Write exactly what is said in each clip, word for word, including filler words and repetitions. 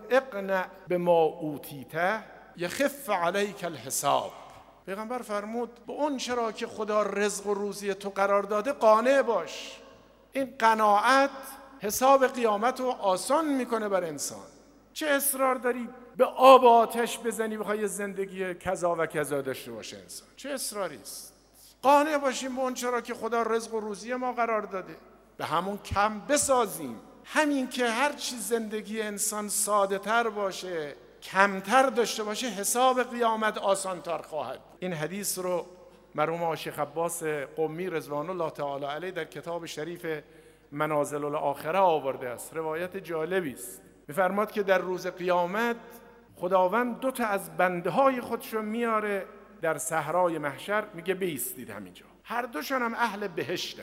اقنع بما اوتیته یخف علیک الحساب. پیغمبر فرمود به اون چرا که خدا رزق و روزی تو قرار داده قانع باش. این قناعت حساب قیامت رو آسان میکنه بر انسان. چه اصرار داری به آب و آتش بزنی بخوای زندگی کذا و کذا داشته باشه انسان؟ چه اصراری است؟ قانع باشیم به اون چرا که خدا رزق و روزی ما قرار داده، به همون کم بسازیم. همین که هر چی زندگی انسان ساده تر باشه، کمتر داشته باشه، حساب قیامت آسان تر خواهد. این حدیث رو مرحوم شیخ عباس قمی رضوان الله تعالی علیه در کتاب شریف منازل الاخره آورده است. روایت جالبی است. می‌فرماد که در روز قیامت خداوند دو تا از بنده های خودش رو میاره در صحرای محشر، میگه بایستید همینجا. هر دوشون هم اهل بهشتند.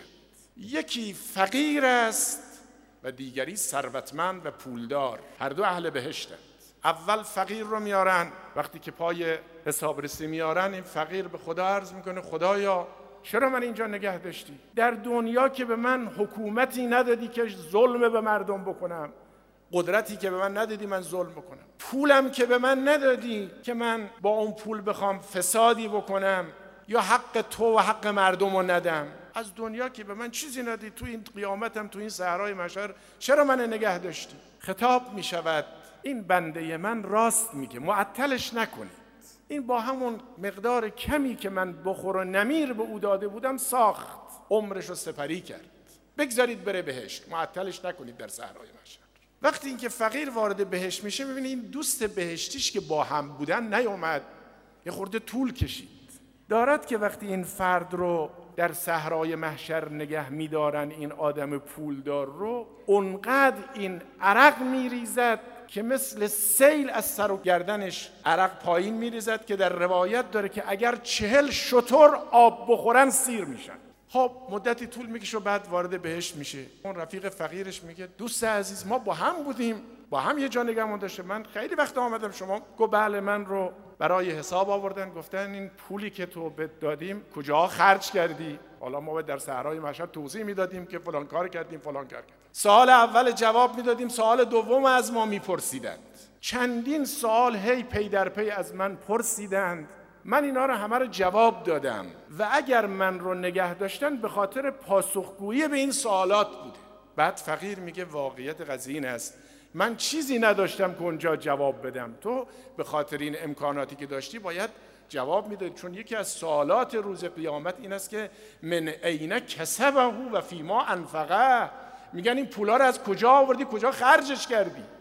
یکی فقیر است و دیگری ثروتمند و پولدار. هر دو اهل بهشتند. اول فقیر رو میارن، وقتی که پای حسابرسی میارن این فقیر به خدا عرض میکنه خدایا چرا من اینجا نگه داشتی؟ در دنیا که به من حکومتی ندادی که ظلم به مردم بکنم، قدرتی که به من ندادی من ظلم بکنم، پولم که به من ندادی که من با اون پول بخوام فسادی بکنم یا حق تو و حق مردم رو ندم. از دنیا که به من چیزی ندادی، تو این قیامتم تو این صحرای محشر چرا من نگه داشتی؟ خطاب می شود این بنده من راست میگه، معطلش نکنید. این با همون مقدار کمی که من بخور و نمیر به او داده بودم ساخت، عمرش رو سپری کرد. بگذارید بره بهشت، معطلش نکنید در صحرای محشر. وقتی اینکه فقیر وارد بهشت میشه، میبینی این دوست بهشتیش که با هم بودن نیومد، یه خورده طول کشید. دارد که وقتی این فرد رو در صحرای محشر نگه میدارن، این آدم پولدار رو، اونقدر این عرق میریزد که مثل سیل از سر و گردنش عرق پایین میریزد که در روایت داره که اگر چهل شتر آب بخورن سیر میشن. خب مدتی طول میکشه و بعد وارد بهشت میشه. اون رفیق فقیرش میگه دوست عزیز ما با هم بودیم، با هم یه جا نگهمون داشته، من خیلی وقت آمدم شما. گفت بله من رو برای حساب آوردن، گفتن این پولی که تو بهت دادیم کجا خرج کردی؟ حالا ما در صحرای محشر توضیح میدادیم که فلان کار کردیم فلان کار کردیم. سوال اول جواب میدادیم، سوال دوم از ما میپرسیدند. چندین سوال هی پی در پی از من پرسیدند، من اینا رو همه رو جواب دادم و اگر من رو نگه داشتن به خاطر پاسخگویی به این سوالات بوده. بعد فقیر میگه واقعیت قضیه این است، من چیزی نداشتم که اونجا جواب بدم، تو به خاطر این امکاناتی که داشتی باید جواب میدادی. چون یکی از سوالات روز قیامت این است که من این کسبه و فیما انفقه، میگن این پولا رو از کجا آوردی، کجا خرجش کردی؟